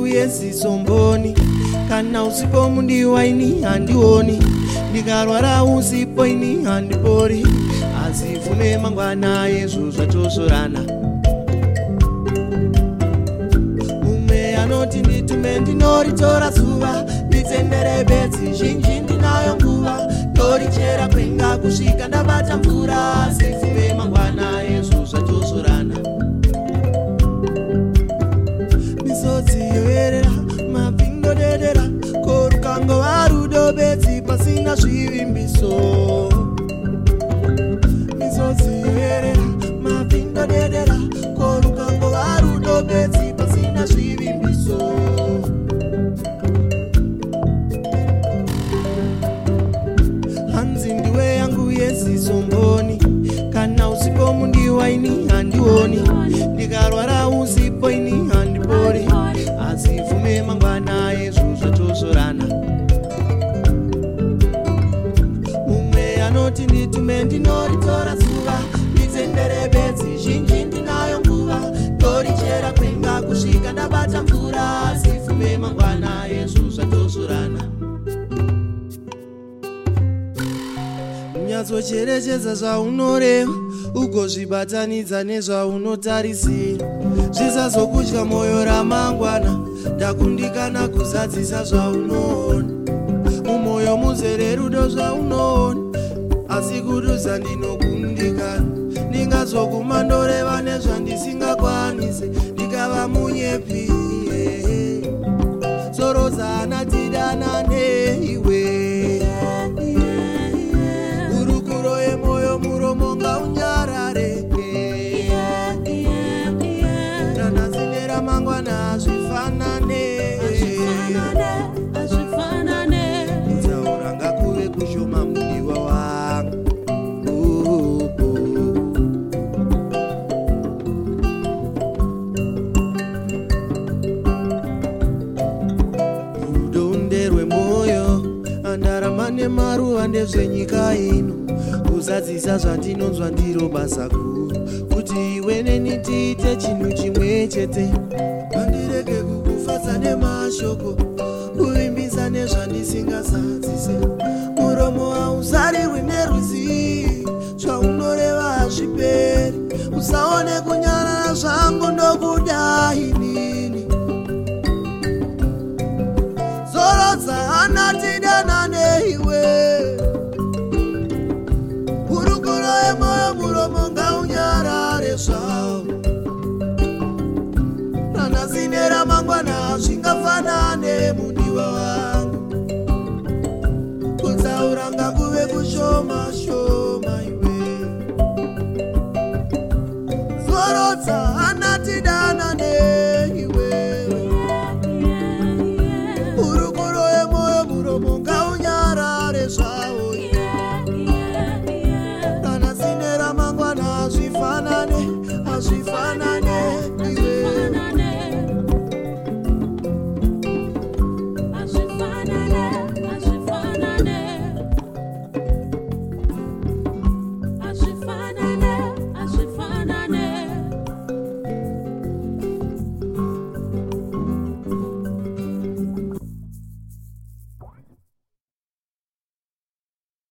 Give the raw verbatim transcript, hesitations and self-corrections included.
yeziso mboni, kana usipo mundi waini handioni, ndikarwara usipo ini handipori, asifume mangwana Yesu zvatosorana. Mumwe anoti nditume ndinoritora zuva, nditendere bedzi zhinji ndinayo nguva, ndorichera kwenga kusvika ndabata mvura, asifume mangwana Yesu zvatosorana. Misodzi yoerera mapfindo dedera, korukango varudo bedzi pasina zvivimbiso. Misodzi yoerera mapfindo dedera, korukango varudo bedzi pasina zvivimbiso. Hanzi ndiwe yangu yeziso mboni, kana usipo mundi waini handioni, ndikarwara usipo ini handipori, asifume mangwana Yesu zvatosorana. Mumwe anoti nditume ndinoritora zuva, nditendere bedzi zhinji ndinayo nguva, ndorichera kwenga kusvika ndabata mvura, asifume mangwana Yesu zvatosorana. Unyatsocherechedza zvaunoreva, ugozvibatanidza nezvaunotarisira, zvisazokudya moyo ramangwana, ndakundikana kuzadzisa zvaunoona. Mumwoyo muzere rudo zvaunoona, asi kuduza ndinokundikana, ndingazoguma ndoreva nezvandisingakwanise, ndikava munyepi. Sorodza anatidana neiwe, urukuro yemoyo muromo ngaunyarare, ranazinera mangwana azvifanane, kutaura ngakuve kushoma mudiwa wangu. Rudo nderwemoyo, andarama nemaruva ndezvenyika ino, kuzadzisa zvandinonzwa ndiro basa guru, kuti iwe neni tiite chinhu chimwe chete. Ndirege kukufadza nemashoko, kuvimbisa nezvandisingazadzise, muromo hauzariwi neruzivi, zvaunoreva hazviperi, usaone kunyarara zvangu ndokudai nini. Zorodza anatidana neiwe, urukuro yemoyo muromo ngaunyarare zvavo, ranazinera mangwana zvingafanane mudiwa wangu, kutaura ngakuve kushoma shoma iwe. Zorodza anatidana neiwe, urukuro yemoyo muromo ngaunyarare zvavo,